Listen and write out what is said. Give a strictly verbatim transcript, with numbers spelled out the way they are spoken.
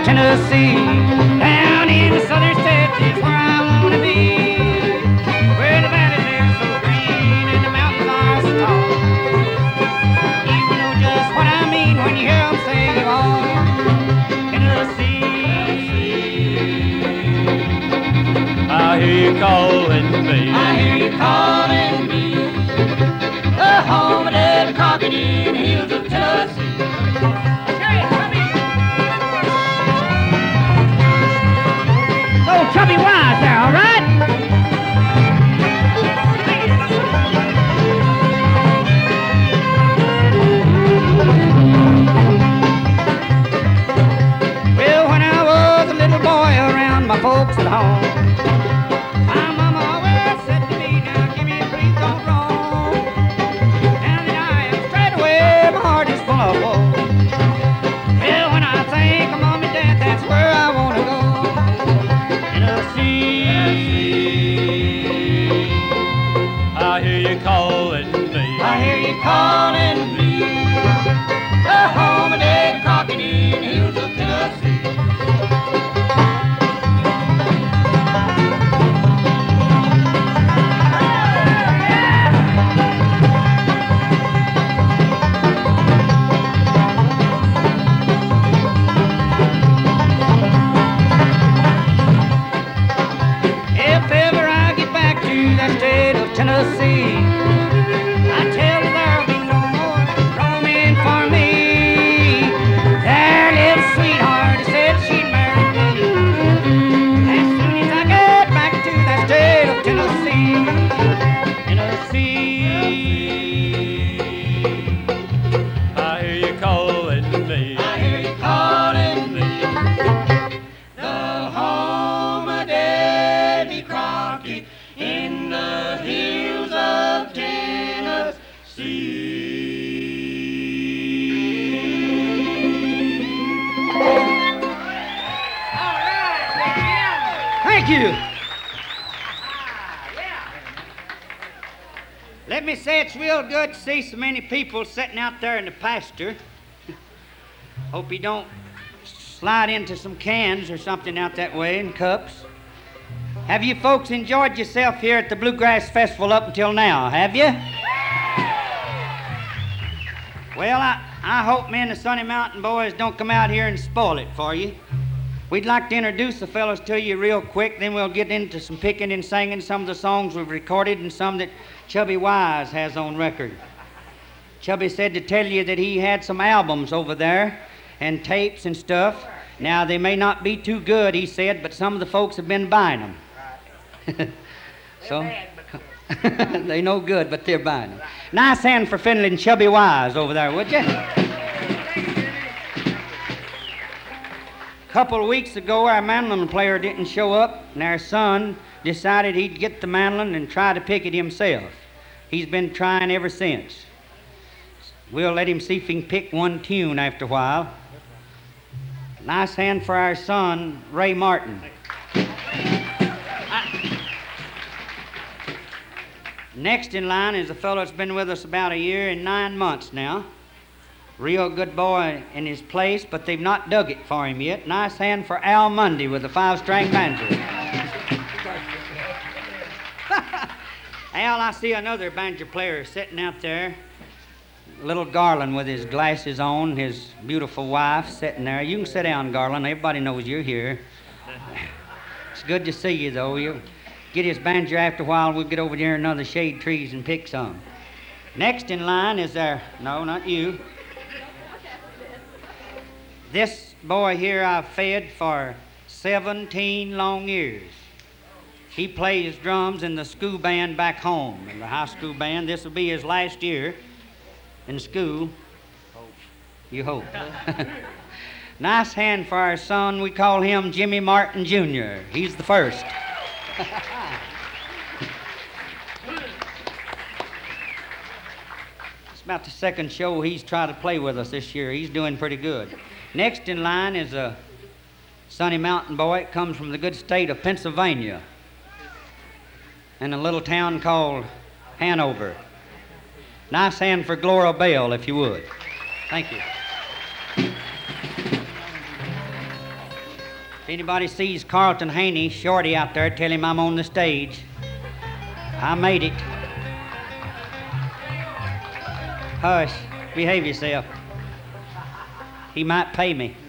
Tennessee. Down in the southern states is where I want to be, where the valleys are so green and the mountains are so tall. You know just what I mean when you hear them say, oh, Tennessee. I hear you calling me. I hear you calling me. The home of the Crockett in the hills of Tennessee. So Chubby Wise there, all right? Well, when I was a little boy around my folks at home, my mama always said to me, now Jimmy, please don't roam. Now that I am straight away, my heart is full of woe. Well, when I think of mom and dad, that's where I want to go. Tennessee. I hear you calling me. I hear you calling me. The home of Dave Crockett in the hills of Tennessee. If ever I get back to that state of Tennessee, I tell you there'll be no more roaming for me. Their little sweetheart said she'd marry me as soon as I get back to that state of Tennessee. Tennessee. I hear you calling me. I hear you calling me. The home of Davy Crockett in the hills of Tennessee. Thank you. Let me say it's real good to see so many people sitting out there in the pasture. Hope you don't slide into some cans or something out that way in cups. Have you folks enjoyed yourself here at the Bluegrass Festival up until now, have you? Well, I, I hope me and the Sunny Mountain Boys don't come out here and spoil it for you. We'd like to introduce the fellows to you real quick, then we'll get into some picking and singing, some of the songs we've recorded and some that Chubby Wise has on record. Chubby said to tell you that he had some albums over there and tapes and stuff. Now, they may not be too good, he said, but some of the folks have been buying them. So, they no good, but they're buying them. Nice hand for Finley and Chubby Wise over there, would you? A couple of weeks ago, our mandolin player didn't show up, and our son decided he'd get the mandolin and try to pick it himself. He's been trying ever since. We'll let him see if he can pick one tune after a while. Nice hand for our son, Ray Martin. Next in line is a fellow that's been with us about a year and nine months now. Real good boy in his place, but they've not dug it for him yet. Nice hand for Al Mundy with a five-string banjo. Al, I see another banjo player sitting out there. Little Garland with his glasses on, his beautiful wife sitting there. You can sit down, Garland. Everybody knows you're here. It's good to see you, though. You'll get his banjo after a while. We'll get over there in another shade trees and pick some. Next in line is our... No, not you. This boy here I've fed for seventeen long years. He plays drums in the school band back home, in the high school band. This will be his last year in school. Hope. You hope. Nice hand for our son. We call him Jimmy Martin Junior He's the first. It's about the second show he's tried to play with us this year. He's doing pretty good. Next in line is a Sunny Mountain boy. It comes from the good state of Pennsylvania, in a little town called Hanover. Nice hand for Gloria Bell, if you would. Thank you. If anybody sees Carlton Haney, Shorty out there, tell him I'm on the stage. I made it. Hush, behave yourself. He might pay me.